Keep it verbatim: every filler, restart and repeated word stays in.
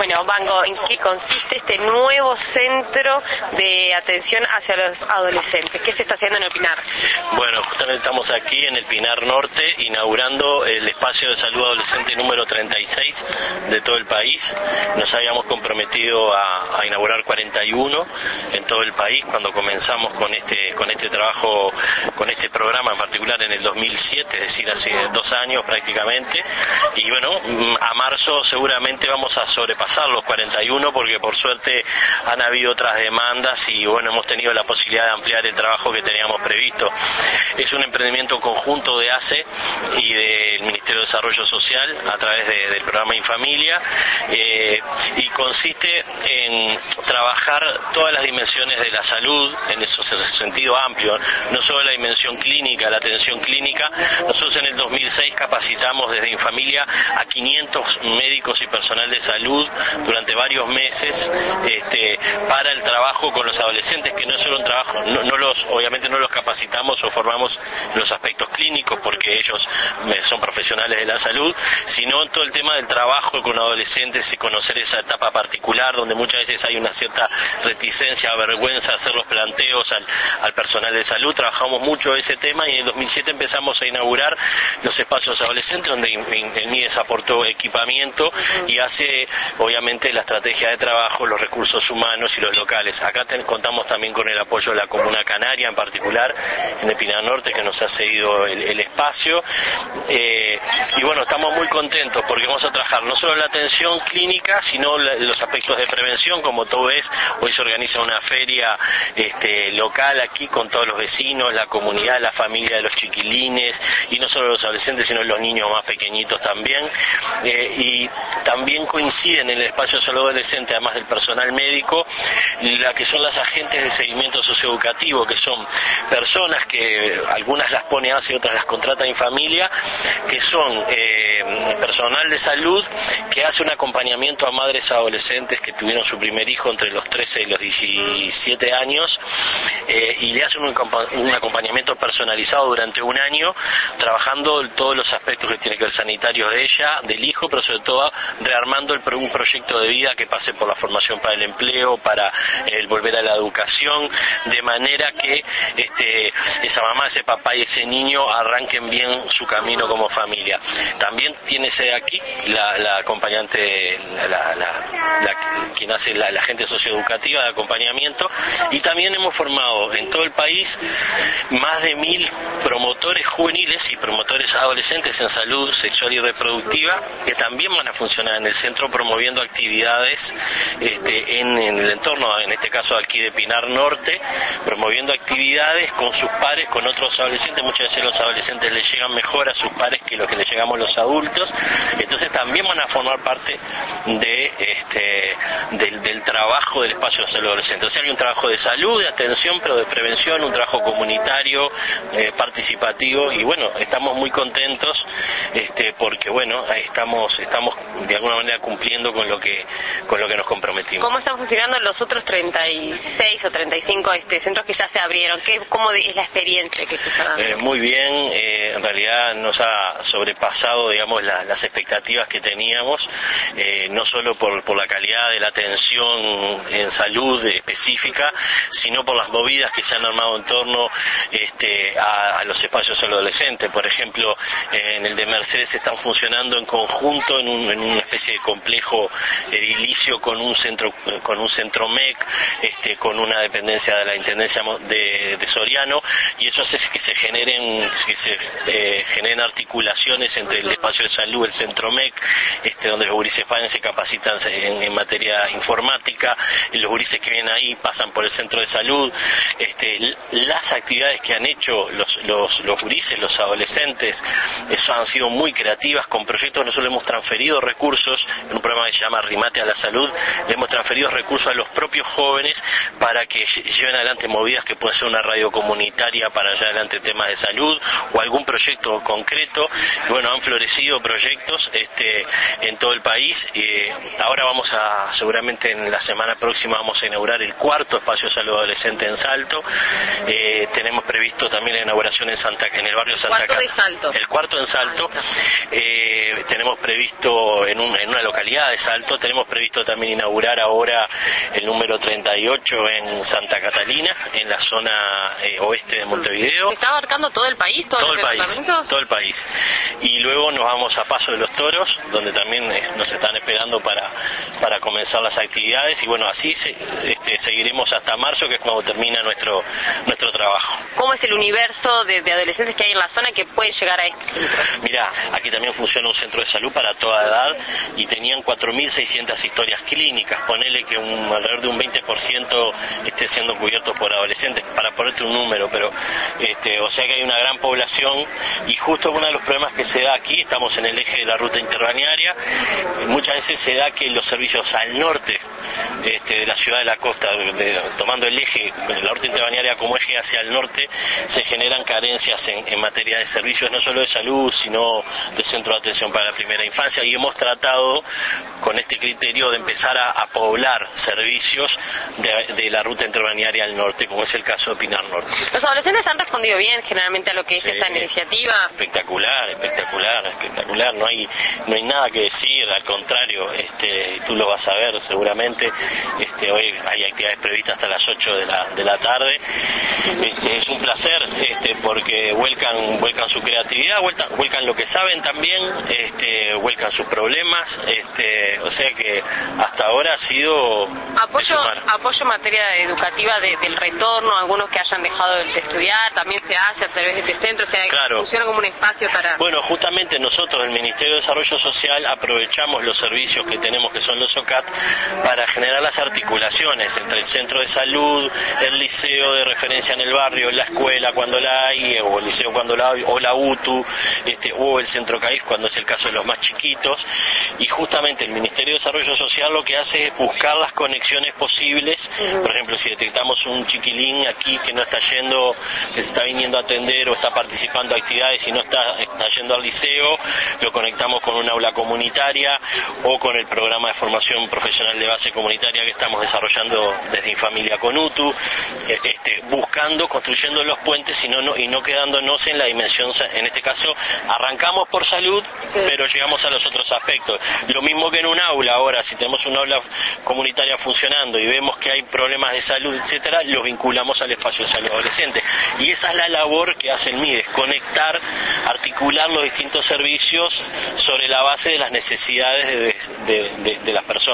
Bueno, Banco, ¿en qué consiste este nuevo centro de atención hacia los adolescentes? ¿Qué se está haciendo en el Pinar? Bueno, justamente estamos aquí en el Pinar Norte inaugurando el espacio de salud adolescente número treinta y seis de todo el país. Nos habíamos comprometido a, a inaugurar cuarenta y uno en todo el país cuando comenzamos con este con este trabajo, con este programa en particular en el dos mil siete, es decir, hace dos años prácticamente. Y bueno, a marzo seguramente vamos a sobrepasar los cuarenta y uno porque por suerte han habido otras demandas y bueno, hemos tenido la posibilidad de ampliar el trabajo que teníamos previsto. Es un emprendimiento conjunto de A C E y del Ministerio de Desarrollo Social a través de, del programa Infamilia, eh, y consiste en trabajar todas las dimensiones de la salud en ese sentido amplio, no solo la dimensión clínica, la atención clínica. Nosotros en el dos mil seis capacitamos desde Infamilia a quinientos médicos y personal de salud durante varios meses este, para el trabajo con los adolescentes, que no es solo un trabajo, no, no los, obviamente no los capacitamos o formamos los aspectos clínicos porque ellos son profesionales de la salud, sino todo el tema del trabajo con adolescentes y conocer esa etapa particular donde muchas veces hay una cierta reticencia, vergüenza hacer los planteos al, al personal de salud. Trabajamos mucho ese tema y en el dos mil siete empezamos a inaugurar los espacios adolescentes donde el M I D E S aportó equipamiento y hace obviamente la estrategia de trabajo, los recursos humanos y los locales. Acá ten, contamos también con el apoyo de la Comuna Canaria en particular, en el Pinar Norte, que nos ha cedido el, el espacio, eh, y bueno, estamos muy contentos porque vamos a trabajar no solo la atención clínica, sino la, los aspectos de prevención. Como tú ves, hoy se organiza una feria este, local aquí con todos los vecinos, la comunidad, la familia de los chiquilines, y no solo los adolescentes, sino los niños más pequeñitos también, eh, y también coinciden en el espacio de salud adolescente, además del personal médico, la que son las agentes de seguimiento socioeducativo, que son personas que algunas las pone A C E y otras las contrata en familia, que son eh, personal de salud que hace un acompañamiento a madres adolescentes que tuvieron su primer hijo entre los trece y los diecisiete años, eh, y le hacen un, un acompañamiento personalizado durante un año, trabajando todos los aspectos que tiene que ver sanitarios de ella, del hijo, pero sobre todo rearmando el, un proyecto de vida que pase por la formación para el empleo, para el volver a la educación, de manera que este, esa mamá, ese papá y ese niño arranquen bien su camino como familia. También tiene ese aquí la, la acompañante, la, la, la, la, quien hace la, la gente socioeducativa de acompañamiento, y también hemos formado en todo el país más de mil promotores juveniles y promotores adolescentes en salud sexual y reproductiva, que también van a funcionar en el centro promoviendo actividades este, en, en el entorno, en este caso aquí de Pinar Norte, promoviendo actividades con sus pares, con otros adolescentes. Muchas veces los adolescentes les llegan mejor a sus pares que lo que les llegamos los adultos, entonces también van a formar parte de este del, del trabajo del espacio de salud adolescente. O sea, hay un trabajo de salud, de atención, pero de prevención, un trabajo comunitario, eh, participativo, y bueno, estamos muy contentos este porque bueno, estamos estamos de alguna manera cumpliendo con lo que con lo que nos comprometimos. ¿Cómo están funcionando los otros treinta y seis o treinta y cinco este, centros que ya se abrieron? ¿Qué, ¿Cómo es la experiencia que se está dando? Eh, muy bien, eh, en realidad nos ha sobrepasado, digamos, la, las expectativas que teníamos, eh, no solo por, por la calidad de la atención en salud específica, sino por las movidas que se han armado en torno este, a, a los espacios de salud adolescente. Por ejemplo, eh, en el de Mercedes están funcionando en conjunto en, un, en una especie de complejo edilicio con un centro con un centro M E C, este, con una dependencia de la Intendencia de, de Soriano, y eso hace que se generen que se eh, generen articulaciones entre el espacio de salud, el centro M E C, este, donde los gurises van, se capacitan en, en materia informática, y los gurises que vienen ahí pasan por el centro de salud. Este, las actividades que han hecho los, los, los gurises, los adolescentes, eso han sido muy creativas, con proyectos. Nosotros le hemos transferido recursos en un programa que se llama Arrimate a la Salud, le hemos transferido recursos a los propios jóvenes para que lleven adelante movidas que pueden ser una radio comunitaria para llevar adelante temas de salud o algún proyecto concreto. Y bueno, han florecido proyectos este, en todo el país. Eh, ahora vamos a seguramente seguramente en la semana próxima vamos a inaugurar el cuarto espacio de salud adolescente en Salto. Eh, tenemos previsto también la inauguración en Santa en el barrio Santa Cuarto de Salto. El cuarto en Salto. Eh, tenemos previsto en, un, en una localidad de Salto, tenemos previsto también inaugurar ahora el número treinta y ocho en Santa Catalina, en la zona eh, oeste de Montevideo. ¿Se está abarcando todo el país, todos todo los el país, departamentos? todo el país. Y luego nos vamos a Paso de los Toros, donde también es, nos están esperando para para comenzar las actividades, y bueno, así se, este, seguiremos hasta marzo, que es cuando termina nuestro nuestro trabajo. ¿Cómo es el universo de, de adolescentes que hay en la zona que pueden llegar a este centro? Mira, aquí también funciona un centro de salud para toda edad y tenían cuatro mil seiscientas historias clínicas. Ponele que un, alrededor de un veinte por ciento esté siendo cubierto por adolescentes, para ponerte un número, pero este, o sea que hay una gran población, y justo uno de los problemas que se da aquí, estamos en el eje de la ruta interbalnearia, muchas veces se da que los servicios al norte este, de la ciudad de la costa, de, de, tomando el eje, la ruta interbalnearia como eje hacia el norte, se generan carencias en, en materia de servicios, no solo de salud, sino de centro de atención para la primera infancia, y hemos tratado con este criterio de empezar a, a poblar servicios de, de la ruta interbalnearia al norte, como es el caso de Pinar Norte. Los adolescentes han respondido bien generalmente a lo que es Sí, esta iniciativa. Espectacular, espectacular, espectacular, no hay no hay nada que decir, al contrario, este, tú lo vas a ver seguramente, este, hoy hay actividades previstas hasta las ocho de la, de la tarde, este, es un placer, este, porque vuelcan, vuelcan su creatividad, vuelcan, vuelcan lo que saben también, este, vuelcan sus problemas, este, o sea que hasta ahora ha sido Apoyo, apoyo en materia educativa de, del retorno, algunos que hayan dejado de estudiar, también se hace a través de este centro, o sea, Claro. funciona como un espacio para... Bueno, justamente nosotros, el Ministerio de Desarrollo Social, aprovechamos los servicios que tenemos, que son los O C A T, para generar las articulaciones entre el centro de salud, el liceo de referencia en el barrio, la escuela cuando la hay, o el liceo cuando la hay, o la U T U, este, o el centro C A I F cuando es el caso de los más chiquitos, y justamente el Ministerio de Desarrollo Social lo que hace es buscar las conexiones posibles. Uh-huh. Por ejemplo, si detectamos un chiquilín aquí que no está yendo, que se está viniendo a atender o está participando de actividades y no está, está yendo al liceo, lo conectamos con un aula comunitaria o con el programa de formación profesional de base comunitaria que estamos desarrollando desde Infamilia con U T U, este, buscando, construyendo los puentes y no, no, y no quedándonos en la dimensión, en este caso arrancamos por salud, sí, pero llegamos a los otros aspectos. Lo mismo que en un aula ahora, si tenemos un aula comunitaria funcionando y vemos que hay problemas de salud, etcétera, los vinculamos al espacio de salud adolescente. Y esa es la labor que hace el M I D E S, conectar, articular los distintos servicios sobre la base de las necesidades de, de, de, de las personas.